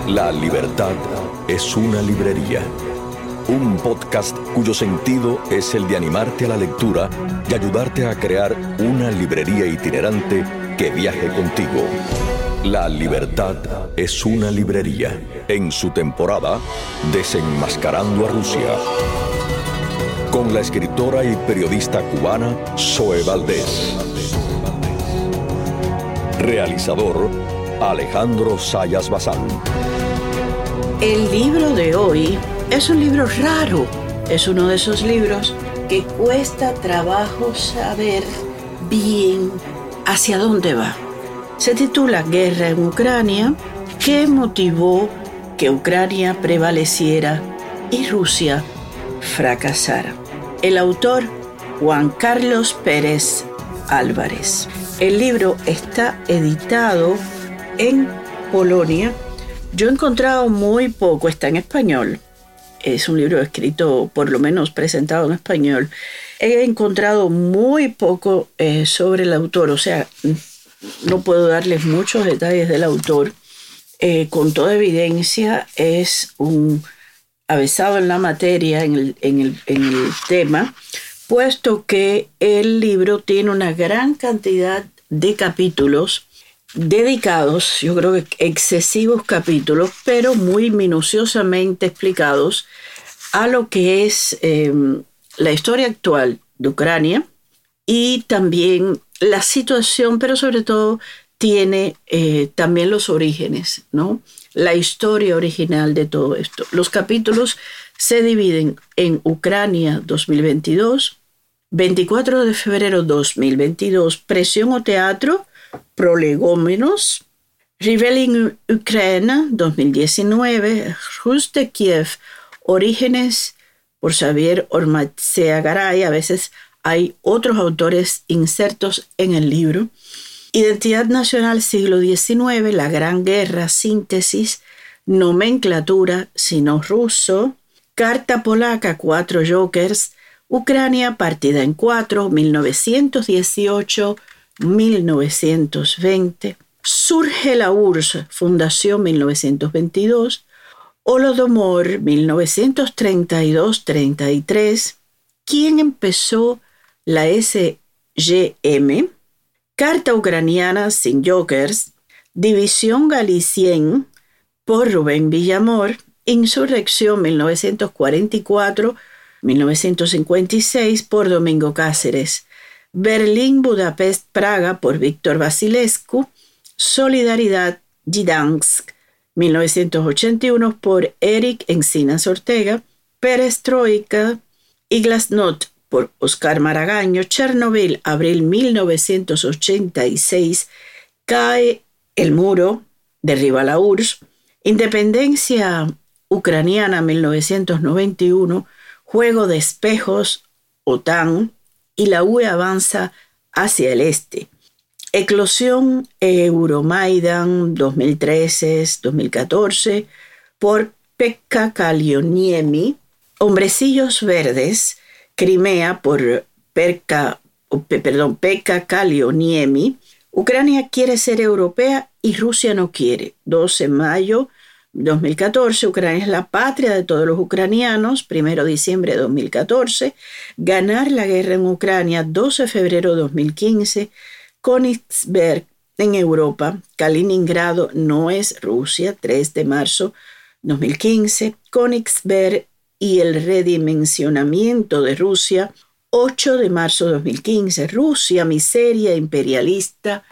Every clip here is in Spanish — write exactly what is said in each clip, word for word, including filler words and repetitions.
La libertad es una librería. Un podcast cuyo sentido es el de animarte a la lectura y ayudarte a crear una librería itinerante que viaje contigo. La libertad es una librería. En su temporada, Desenmascarando a Rusia. Con la escritora y periodista cubana Zoe Valdés. Realizador Alejandro Zayas Bazán. El libro de hoy es un libro raro. Es uno de esos libros que cuesta trabajo saber bien hacia dónde va. Se titula Guerra en Ucrania. ¿Qué motivó que Ucrania prevaleciera y Rusia fracasara? El autor, Juan Carlos Pérez Álvarez. El libro está editado en Polonia. Yo he encontrado muy poco, está en español. Es un libro escrito, por lo menos presentado en español. He encontrado muy poco eh, sobre el autor, o sea, no puedo darles muchos detalles del autor. Eh, con toda evidencia es un avesado en la materia, en el, en el, en el tema, puesto que el libro tiene una gran cantidad de capítulos dedicados, yo creo que excesivos capítulos, pero muy minuciosamente explicados a lo que es eh, la historia actual de Ucrania y también la situación, pero sobre todo tiene eh, también los orígenes, ¿no? La historia original de todo esto. Los capítulos se dividen en Ucrania dos mil veintidós, veinticuatro de febrero dos mil veintidós, Presión o Teatro, Prolegómenos, Rebellion Ucrania dos mil diecinueve, Rus de Kiev, Orígenes, por Xavier Ormaechea-Garay. A veces hay otros autores insertos en el libro. Identidad Nacional siglo diecinueve, La Gran Guerra, Síntesis, Nomenclatura, Sino Ruso, Carta Polaca, Cuatro Jokers, Ucrania partida en cuatro, mil novecientos dieciocho a mil novecientos veinte, Surge la U R S S, Fundación mil novecientos veintidós, Holodomor mil novecientos treinta y dos a treinta y tres, ¿Quién empezó la S G M? Carta Ucraniana sin Jokers, División Galicien por Rubén Villamor, Insurrección mil novecientos cuarenta y cuatro a mil novecientos cincuenta y seis por Domingo Cáceres, Berlín, Budapest, Praga por Víctor Vasilescu, Solidaridad, Gdansk, mil novecientos ochenta y uno por Eric Encinas Ortega, Perestroika y Glasnost por Oscar Maragaño, Chernobyl, abril mil novecientos ochenta y seis, Cae el muro, derriba la U R S S, Independencia Ucraniana mil novecientos noventa y uno, Juego de espejos, OTAN, y la U E avanza hacia el este. Eclosión Euromaidan dos mil trece a dos mil catorce por Pekka Kalioniemi, Hombrecillos Verdes, Crimea por Perka, perdón, Pekka Kalioniemi, Ucrania quiere ser europea y Rusia no quiere. doce de mayo de dos mil catorce, Ucrania es la patria de todos los ucranianos, primero de diciembre de dos mil catorce, ganar la guerra en Ucrania, doce de febrero de dos mil quince, Königsberg en Europa, Kaliningrado no es Rusia, tres de marzo de dos mil quince, Königsberg y el redimensionamiento de Rusia, ocho de marzo de dos mil quince, Rusia, miseria imperialista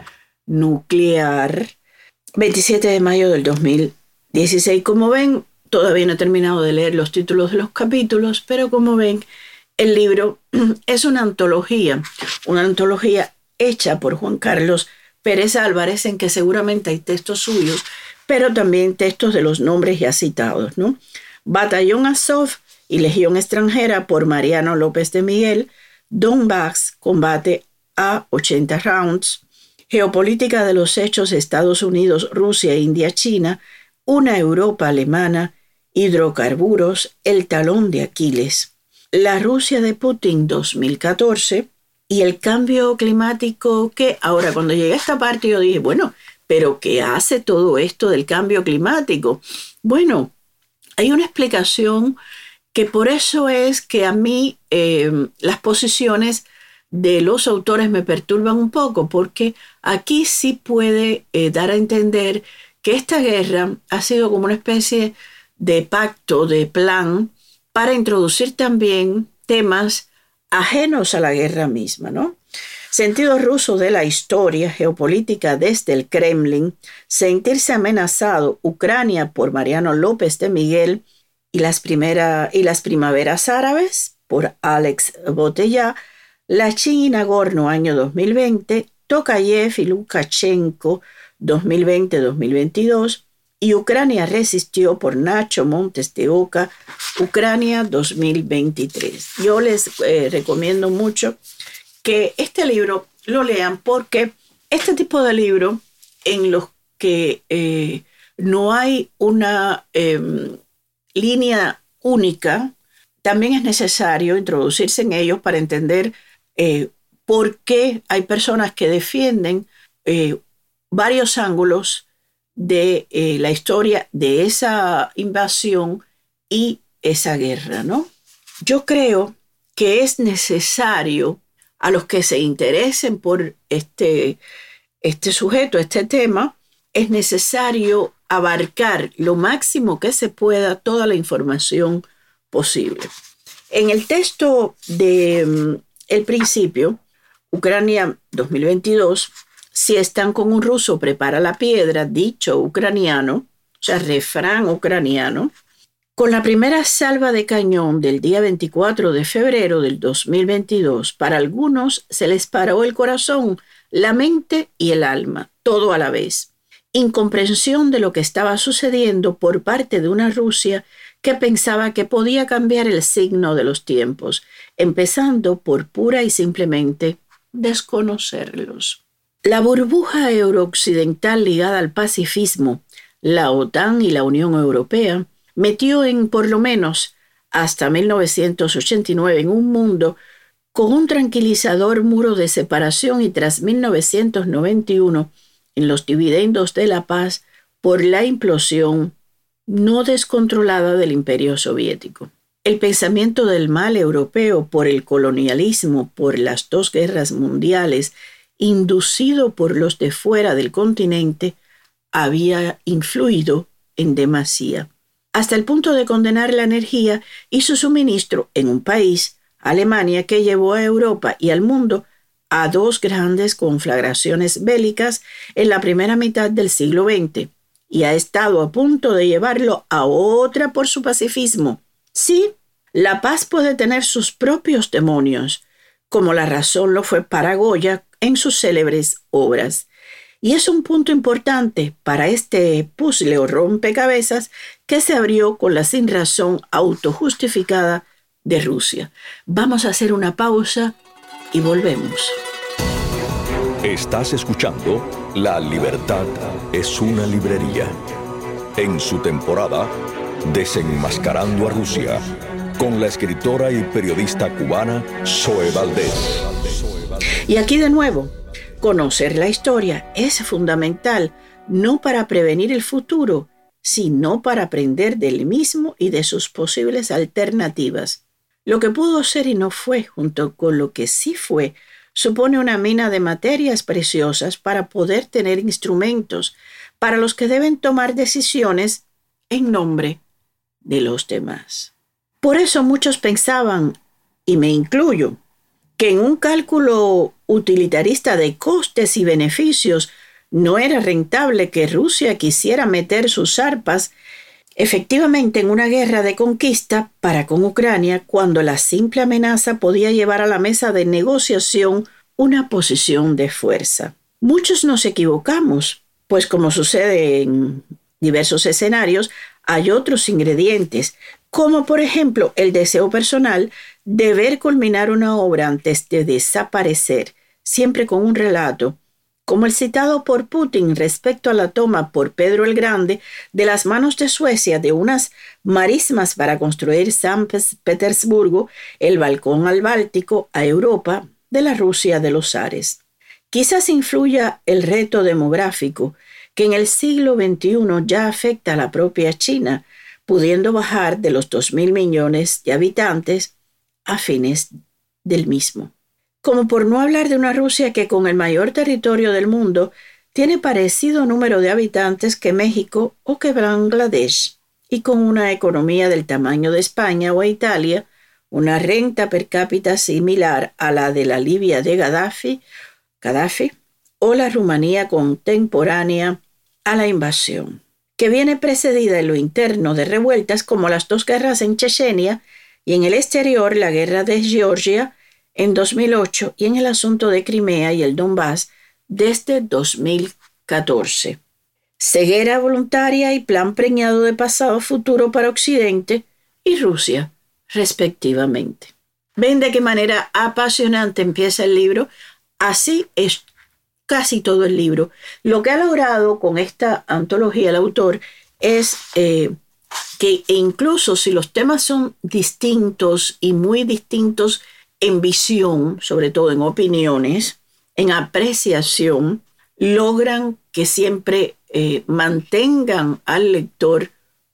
nuclear, veintisiete de mayo del dos mil dieciséis. Como ven, todavía no he terminado de leer los títulos de los capítulos, pero como ven, el libro es una antología, una antología hecha por Juan Carlos Pérez Álvarez, en que seguramente hay textos suyos, pero también textos de los nombres ya citados, ¿no? Batallón Azov y Legión Extranjera por Mariano López de Miguel, Donbass, combate a ochenta rounds, Geopolítica de los hechos Estados Unidos, Rusia, India, China, Una Europa alemana, Hidrocarburos, el talón de Aquiles, La Rusia de Putin dos mil catorce y el cambio climático, que ahora cuando llegué a esta parte yo dije, bueno, ¿Pero qué hace todo esto del cambio climático? Bueno, hay una explicación que por eso es que a mí eh, las posiciones de los autores me perturban un poco, porque aquí sí puede eh, dar a entender que esta guerra ha sido como una especie de pacto, de plan, para introducir también temas ajenos a la guerra misma, ¿no? Sentido ruso de la historia geopolítica desde el Kremlin, sentirse amenazado Ucrania por Mariano López de Miguel y las, primera, y las primaveras árabes por Alex Botella, Lachin y Nagorno año dos mil veinte, Tokayev y Lukashenko dos mil veinte a dos mil veintidós y Ucrania resistió por Nacho Montes de Oca, Ucrania dos mil veintitrés. Yo les eh, recomiendo mucho que este libro lo lean porque este tipo de libro en los que eh, no hay una eh, línea única, también es necesario introducirse en ellos para entender eh, por qué hay personas que defienden eh, varios ángulos de eh, la historia de esa invasión y esa guerra, ¿no? Yo creo que es necesario a los que se interesen por este, este sujeto, este tema, es necesario abarcar lo máximo que se pueda toda la información posible. En el texto de um, El Principio, Ucrania dos mil veintidós, si están con un ruso, prepara la piedra, dicho ucraniano, o sea, refrán ucraniano, con la primera salva de cañón del día veinticuatro de febrero del dos mil veintidós, para algunos se les paró el corazón, la mente y el alma, todo a la vez. Incomprensión de lo que estaba sucediendo por parte de una Rusia que pensaba que podía cambiar el signo de los tiempos, empezando por pura y simplemente desconocerlos. La burbuja eurooccidental ligada al pacifismo, la OTAN y la Unión Europea, metió en por lo menos hasta mil novecientos ochenta y nueve en un mundo con un tranquilizador muro de separación y tras mil novecientos noventa y uno en los dividendos de la paz por la implosión no descontrolada del Imperio Soviético. El pensamiento del mal europeo por el colonialismo, por las dos guerras mundiales, inducido por los de fuera del continente, había influido en demasía, hasta el punto de condenar la energía y su suministro en un país, Alemania, que llevó a Europa y al mundo a dos grandes conflagraciones bélicas en la primera mitad del siglo veinte, y ha estado a punto de llevarlo a otra por su pacifismo. Sí, la paz puede tener sus propios demonios, como la razón lo fue para Goya en sus célebres obras. Y es un punto importante para este puzzle o rompecabezas que se abrió con la sinrazón autojustificada de Rusia. Vamos a hacer una pausa y volvemos. Estás escuchando La Libertad es una librería. En su temporada, Desenmascarando a Rusia, con la escritora y periodista cubana Zoe Valdés. Y aquí de nuevo, conocer la historia es fundamental, no para prevenir el futuro, sino para aprender del mismo y de sus posibles alternativas. Lo que pudo ser y no fue, junto con lo que sí fue, supone una mina de materias preciosas para poder tener instrumentos para los que deben tomar decisiones en nombre de los demás. Por eso muchos pensaban, y me incluyo, que en un cálculo utilitarista de costes y beneficios no era rentable que Rusia quisiera meter sus arpas efectivamente en una guerra de conquista para con Ucrania, cuando la simple amenaza podía llevar a la mesa de negociación una posición de fuerza. Muchos nos equivocamos, pues como sucede en diversos escenarios, hay otros ingredientes, como por ejemplo el deseo personal de ver culminar una obra antes de desaparecer, siempre con un relato, como el citado por Putin respecto a la toma por Pedro el Grande de las manos de Suecia de unas marismas para construir San Petersburgo, el balcón al Báltico, a Europa, de la Rusia de los zares. Quizás influya el reto demográfico que en el siglo veintiuno ya afecta a la propia China, pudiendo bajar de los dos mil millones de habitantes a fines del mismo. Como por no hablar de una Rusia que con el mayor territorio del mundo tiene parecido número de habitantes que México o que Bangladesh, y con una economía del tamaño de España o Italia, una renta per cápita similar a la de la Libia de Gaddafi, Gaddafi o la Rumanía contemporánea a la invasión, que viene precedida en lo interno de revueltas como las dos guerras en Chechenia y en el exterior la guerra de Georgia en dos mil ocho y en el asunto de Crimea y el Donbass desde dos mil catorce. Ceguera voluntaria y plan preñado de pasado futuro para Occidente y Rusia, respectivamente. ¿Ven de qué manera apasionante empieza el libro? Así es casi todo el libro. Lo que ha logrado con esta antología el autor es eh, que incluso si los temas son distintos y muy distintos en visión, sobre todo en opiniones, en apreciación, logran que siempre eh, mantengan al lector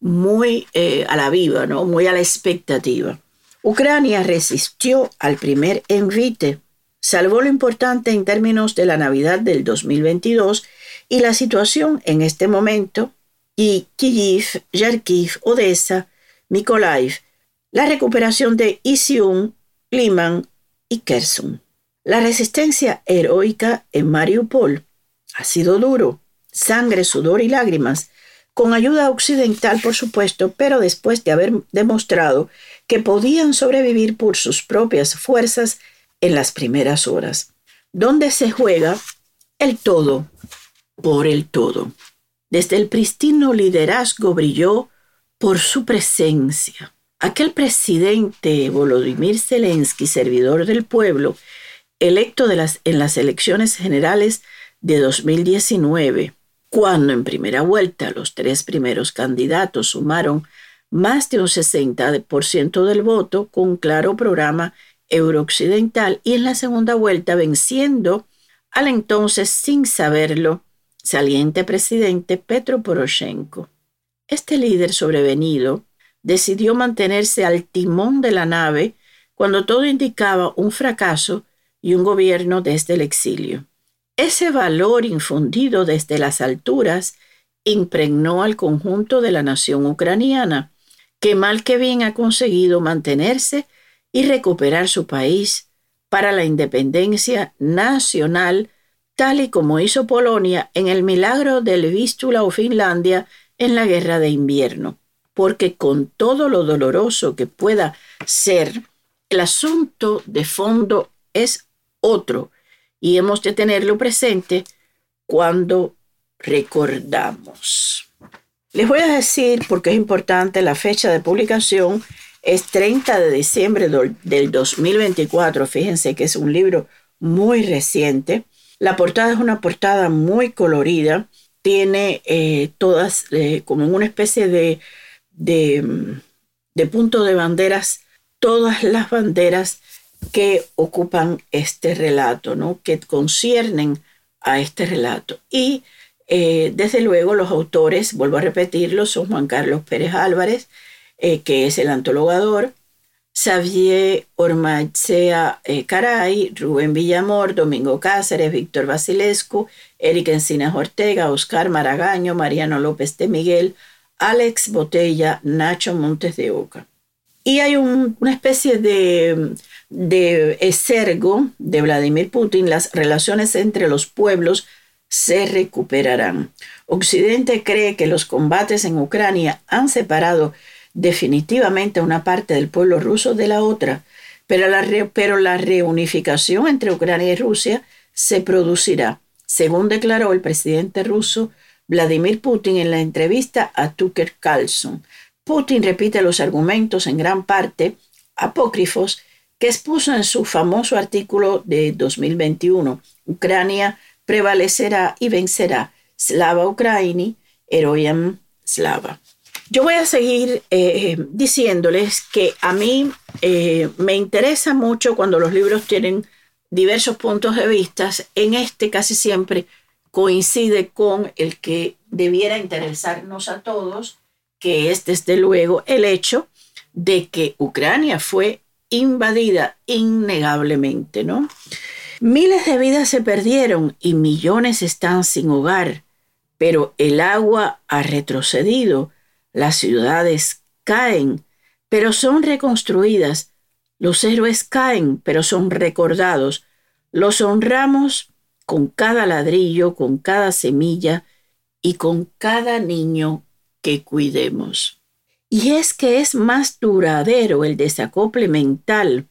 muy eh, a la viva, ¿no? Muy a la expectativa. Ucrania resistió al primer envite, salvó lo importante en términos de la Navidad del dos mil veintidós y la situación en este momento, y Kyiv, Kharkiv, Odessa, Mykolaiv, la recuperación de Izium, Liman y Kherson. La resistencia heroica en Mariupol ha sido duro, sangre, sudor y lágrimas, con ayuda occidental, por supuesto, pero después de haber demostrado que podían sobrevivir por sus propias fuerzas en las primeras horas, donde se juega el todo por el todo. Desde el pristino liderazgo brilló por su presencia. Aquel presidente Volodymyr Zelensky, servidor del pueblo, electo de las, en las elecciones generales de dos mil diecinueve, cuando en primera vuelta los tres primeros candidatos sumaron más de un sesenta por ciento del voto con un claro programa eurooccidental, y en la segunda vuelta venciendo al entonces, sin saberlo, saliente presidente Petro Poroshenko. Este líder sobrevenido decidió mantenerse al timón de la nave cuando todo indicaba un fracaso y un gobierno desde el exilio. Ese valor infundido desde las alturas impregnó al conjunto de la nación ucraniana, que mal que bien ha conseguido mantenerse y recuperar su país para la independencia nacional, tal y como hizo Polonia en el milagro del Vístula o Finlandia en la Guerra de Invierno. Porque con todo lo doloroso que pueda ser, el asunto de fondo es otro, y hemos de tenerlo presente cuando recordamos. Les voy a decir, porque es importante, la fecha de publicación es treinta de diciembre del dos mil veinticuatro. Fíjense que es un libro muy reciente. La portada es una portada muy colorida. Tiene eh, todas eh, como una especie de, de, de punto de banderas, todas las banderas que ocupan este relato, ¿no? Que conciernen a este relato. Y eh, desde luego los autores, vuelvo a repetirlo, son Juan Carlos Pérez Álvarez, eh, que es el antologador, Xavier Ormaechea eh, Caray, Rubén Villamor, Domingo Cáceres, Víctor Basilescu, Eric Encinas Ortega, Oscar Maragaño, Mariano López de Miguel, Alex Botella, Nacho Montes de Oca. Y hay un, una especie de, de exergo de Vladimir Putin: las relaciones entre los pueblos se recuperarán. Occidente cree que los combates en Ucrania han separado definitivamente a una parte del pueblo ruso de la otra, pero la, re, pero la reunificación entre Ucrania y Rusia se producirá, según declaró el presidente ruso Vladimir Putin en la entrevista a Tucker Carlson. Putin repite los argumentos, en gran parte apócrifos, que expuso en su famoso artículo de dos mil veintiuno. Ucrania prevalecerá y vencerá. Slava Ukraini, Heroyam Slava. Yo voy a seguir eh, diciéndoles que a mí eh, me interesa mucho cuando los libros tienen diversos puntos de vista. En este casi siempre coincide con el que debiera interesarnos a todos, que es desde luego el hecho de que Ucrania fue invadida innegablemente, ¿no? Miles de vidas se perdieron y millones están sin hogar, pero el agua ha retrocedido, las ciudades caen, pero son reconstruidas, los héroes caen, pero son recordados, los honramos con cada ladrillo, con cada semilla y con cada niño que cuidemos. Y es que es más duradero el desacople mental.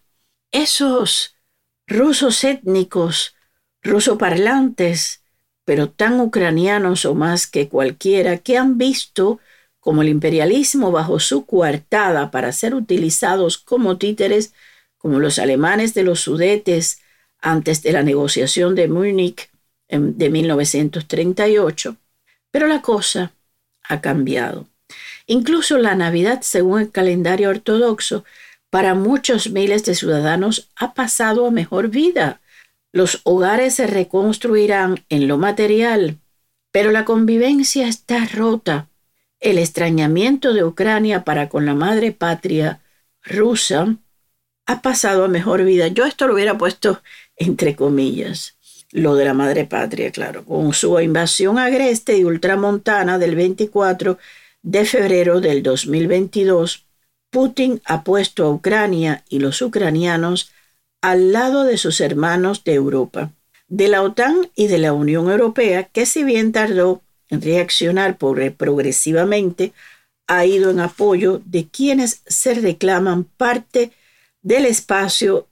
Esos rusos étnicos, rusoparlantes, pero tan ucranianos o más que cualquiera, que han visto como el imperialismo bajo su coartada para ser utilizados como títeres, como los alemanes de los Sudetes antes de la negociación de Múnich de mil novecientos treinta y ocho. Pero la cosa ha cambiado. Incluso la Navidad, según el calendario ortodoxo, para muchos miles de ciudadanos ha pasado a mejor vida. Los hogares se reconstruirán en lo material, pero la convivencia está rota. El extrañamiento de Ucrania para con la madre patria rusa ha pasado a mejor vida. Yo esto lo hubiera puesto entre comillas, lo de la madre patria, claro, con su invasión agreste y ultramontana del veinticuatro de febrero del dos mil veintidós, Putin ha puesto a Ucrania y los ucranianos al lado de sus hermanos de Europa, de la OTAN y de la Unión Europea, que si bien tardó en reaccionar progresivamente, ha ido en apoyo de quienes se reclaman parte del espacio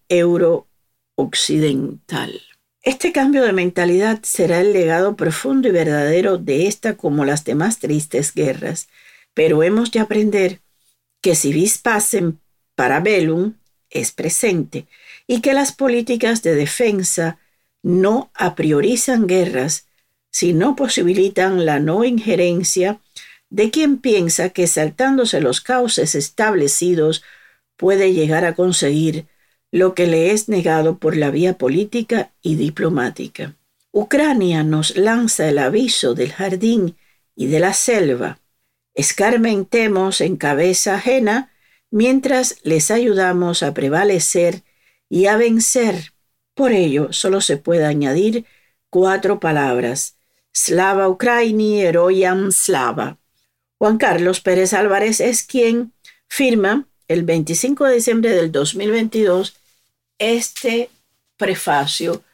euro-occidental. Este cambio de mentalidad será el legado profundo y verdadero de esta como las demás tristes guerras, pero hemos de aprender que si vis pacem para bellum es presente y que las políticas de defensa no apriorizan guerras, sino posibilitan la no injerencia de quien piensa que saltándose los cauces establecidos puede llegar a conseguir lo que le es negado por la vía política y diplomática. Ucrania nos lanza el aviso del jardín y de la selva. Escarmentemos en cabeza ajena mientras les ayudamos a prevalecer y a vencer. Por ello, solo se puede añadir cuatro palabras: Slava Ukraini, Heroiam Slava. Juan Carlos Pérez Álvarez es quien firma el veinticinco de diciembre del dos mil veintidós este prefacio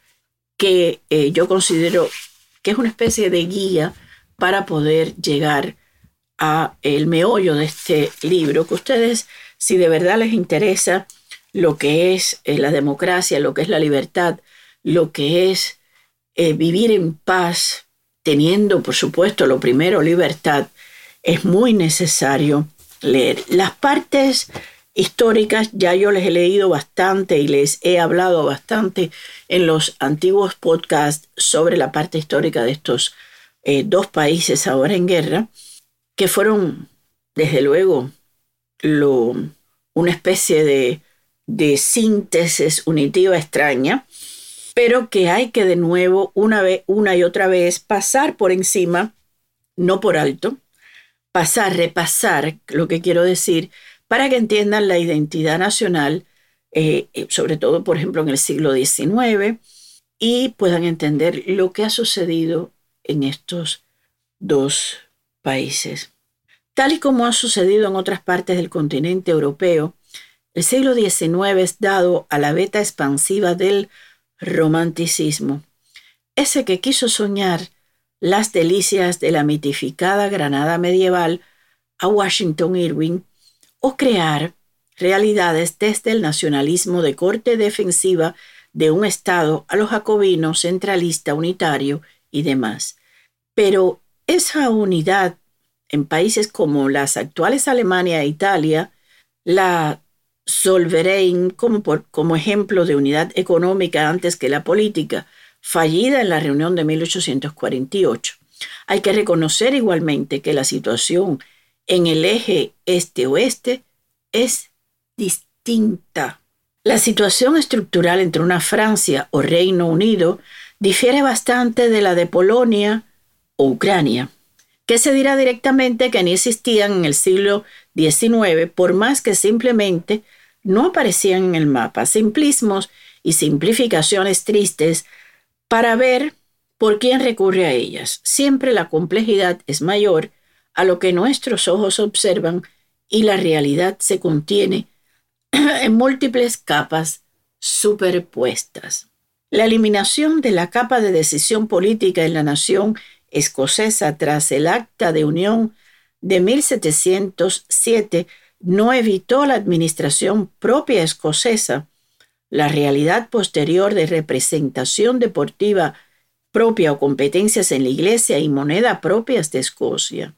que eh, yo considero que es una especie de guía para poder llegar a el meollo de este libro, que ustedes, si de verdad les interesa lo que es eh, la democracia, lo que es la libertad, lo que es eh, vivir en paz, teniendo, por supuesto, lo primero, libertad, es muy necesario leer. Las partes históricas ya yo les he leído bastante y les he hablado bastante en los antiguos podcasts sobre la parte histórica de estos eh, dos países ahora en guerra, que fueron, desde luego, lo, una especie de, de síntesis unitiva extraña, pero que hay que de nuevo, una vez, una y otra vez, pasar por encima, no por alto, pasar, repasar, lo que quiero decir, para que entiendan la identidad nacional, eh, sobre todo, por ejemplo, en el siglo diecinueve, y puedan entender lo que ha sucedido en estos dos países. Tal y como ha sucedido en otras partes del continente europeo, el siglo diecinueve es dado a la veta expansiva del romanticismo, ese que quiso soñar las delicias de la mitificada Granada medieval a Washington Irving, o crear realidades desde el nacionalismo de corte defensiva de un Estado a lo jacobino, centralista, unitario y demás. Pero esa unidad en países como las actuales Alemania e Italia, la Zollverein como, por, como ejemplo de unidad económica antes que la política, fallida en la reunión de mil ochocientos cuarenta y ocho. Hay que reconocer igualmente que la situación en el eje este-oeste es distinta. La situación estructural entre una Francia o Reino Unido difiere bastante de la de Polonia o Ucrania, que se dirá directamente que ni existían en el siglo diecinueve, por más que simplemente no aparecían en el mapa. Simplismos y simplificaciones tristes para ver por quién recurre a ellas. Siempre la complejidad es mayor a lo que nuestros ojos observan y la realidad se contiene en múltiples capas superpuestas. La eliminación de la capa de decisión política en la nación escocesa tras el Acta de Unión de mil setecientos siete no evitó la administración propia escocesa, la realidad posterior de representación deportiva propia o competencias en la iglesia y moneda propias de Escocia.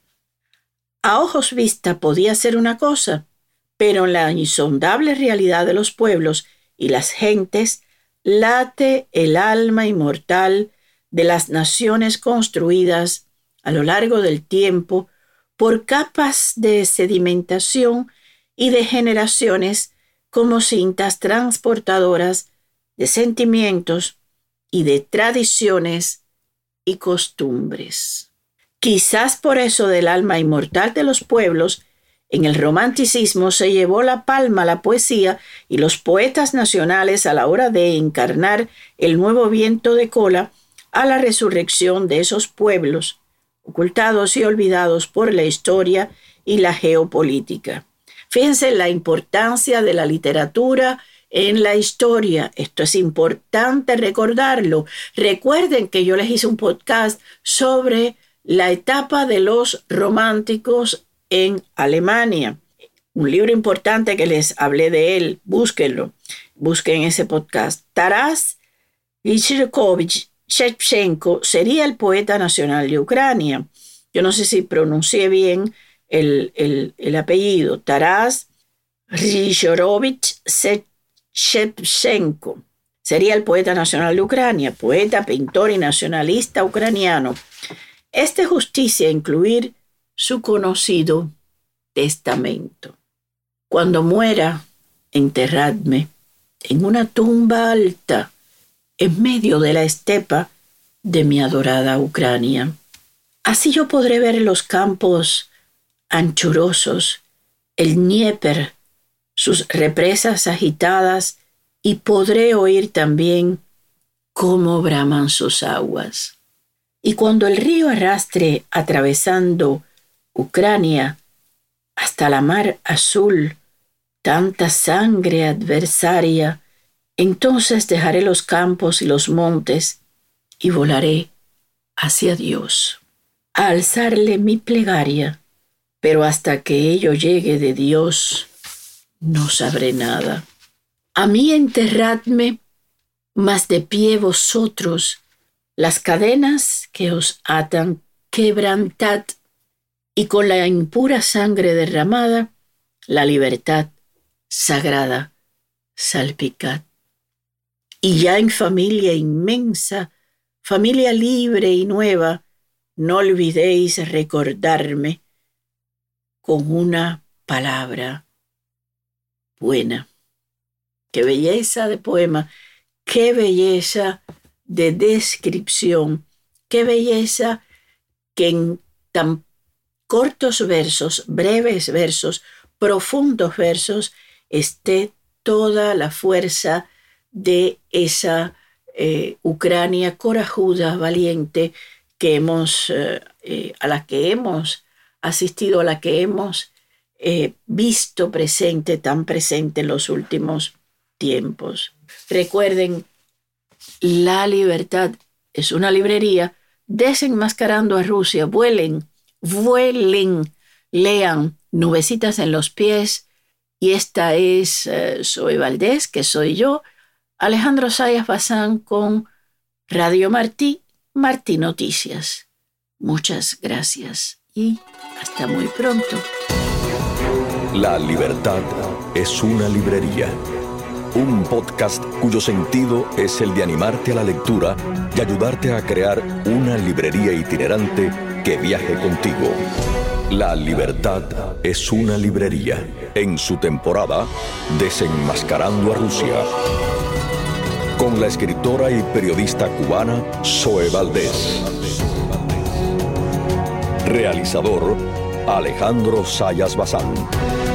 A ojos vista podía ser una cosa, pero en la insondable realidad de los pueblos y las gentes late el alma inmortal de las naciones construidas a lo largo del tiempo por capas de sedimentación y de generaciones como cintas transportadoras de sentimientos y de tradiciones y costumbres. Quizás por eso del alma inmortal de los pueblos, en el romanticismo se llevó la palma la poesía y los poetas nacionales a la hora de encarnar el nuevo viento de cola a la resurrección de esos pueblos, ocultados y olvidados por la historia y la geopolítica. Fíjense la importancia de la literatura en la historia. Esto es importante recordarlo. Recuerden que yo les hice un podcast sobre la etapa de los románticos en Alemania. Un libro importante que les hablé de él. Búsquenlo. Busquen ese podcast. Taras Grigorievich Shevchenko sería el poeta nacional de Ucrania. Yo no sé si pronuncié bien el, el, el apellido. Taras Grigorievich Shevchenko sería el poeta nacional de Ucrania, poeta, pintor y nacionalista ucraniano. Es de justicia incluir su conocido testamento. Cuando muera, enterradme en una tumba alta en medio de la estepa de mi adorada Ucrania. Así yo podré ver los campos anchurosos, el Dnieper, sus represas agitadas, y podré oír también cómo braman sus aguas. Y cuando el río arrastre atravesando Ucrania hasta la mar azul tanta sangre adversaria, entonces dejaré los campos y los montes y volaré hacia Dios, a alzarle mi plegaria, pero hasta que ello llegue de Dios, no sabré nada. A mí enterradme, mas de pie vosotros, las cadenas que os atan, quebrantad, y con la impura sangre derramada, la libertad sagrada salpicad. Y ya en familia inmensa, familia libre y nueva, no olvidéis recordarme con una palabra buena. Qué belleza de poema, qué belleza de descripción, qué belleza que en tan cortos versos, breves versos, profundos versos, esté toda la fuerza de esa eh, Ucrania corajuda, valiente, que hemos, eh, eh, a la que hemos asistido, a la que hemos eh, visto presente, tan presente en los últimos tiempos. Recuerden, La Libertad es una librería. Desenmascarando a Rusia. Vuelen, vuelen, lean Nubecitas en los pies. Y esta es uh, Zoe Valdés, que soy yo, Alejandro Zayas Bazán con Radio Martí, Martí Noticias. Muchas gracias y hasta muy pronto. La Libertad es una librería. Un podcast cuyo sentido es el de animarte a la lectura y ayudarte a crear una librería itinerante que viaje contigo. La Libertad es una librería. En su temporada, Desenmascarando a Rusia. Con con la escritora y periodista cubana Zoe Valdés. Realizador Alejandro Sayas Bazán.